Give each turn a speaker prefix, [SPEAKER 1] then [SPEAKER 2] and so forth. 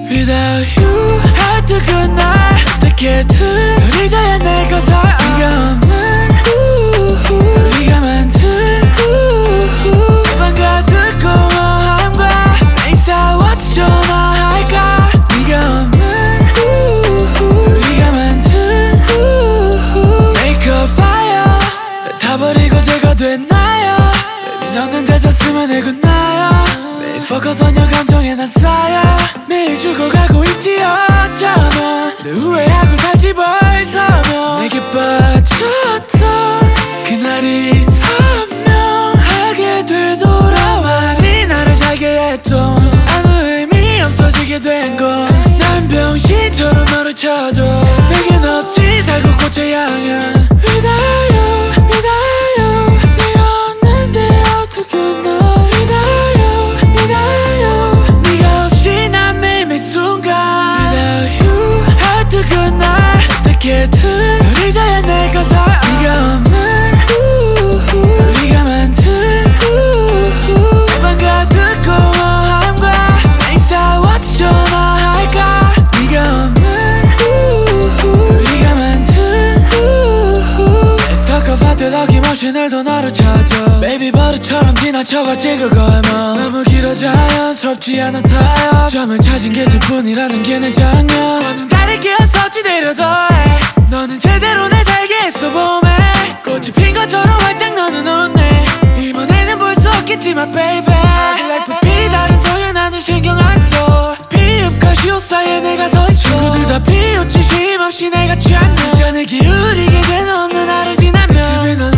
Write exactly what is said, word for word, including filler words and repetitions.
[SPEAKER 1] Without you 하여튼 그날 티켓을 널 잊어야 내가 살아 네가 없는 우리가 만든 내 방 가득 공허함과 매일 싸웠지 전화할까 네가 없는 우리가 만든 Make a fire 다 버리고 제가 됐나요 Baby 너는 젖었으면 해굿나요 매일 포커서녀 감정에 난 쌓여 매일 죽어가고 있지 어쩌면 내 후회하고 살지 벌써면 내게 빠졌던 그날이 선명하게 되돌아와 네 나를 살게 했던 아무 의미 없어지게 된 건 난 병신처럼 너를 찾아 내겐 없지 살고 꽃의 향연 Without you, without you 네가 없는데 어떻게 나 Without you, without you 네가 없이 난 매일매일 순간 Without you 하여튼 그날 티켓을 널 잊어야 내가 살아 네가 없는 우리가 만든 내 방 가득 공허함과 매일 싸웠지 전화할까 네가 없는 우리가 만든 내 스토커밭에 어김없이 늘도 너를 찾아 Baby 버릇처럼 지나쳐갔지 그거야 뭐 너무 길어 자연스럽지 않아 타협 점을 찾은 게 슬픈이라는 게 내 작년 너는 다르게 없었지 내려 더해 너는 제대로 날 살게 했어 봄에 꽃이 핀 것처럼 활짝 너는 웃네 이번에는 볼 수 없겠지만 baby Like 피 다른 소리 나는 신경 안 써 피읍과 시옷 사이에 내가 서있어 친구들 다 비웃지 쉼없이 내가 취하면 잔을 기울이게 된 없는 하루 지나면 집에 넌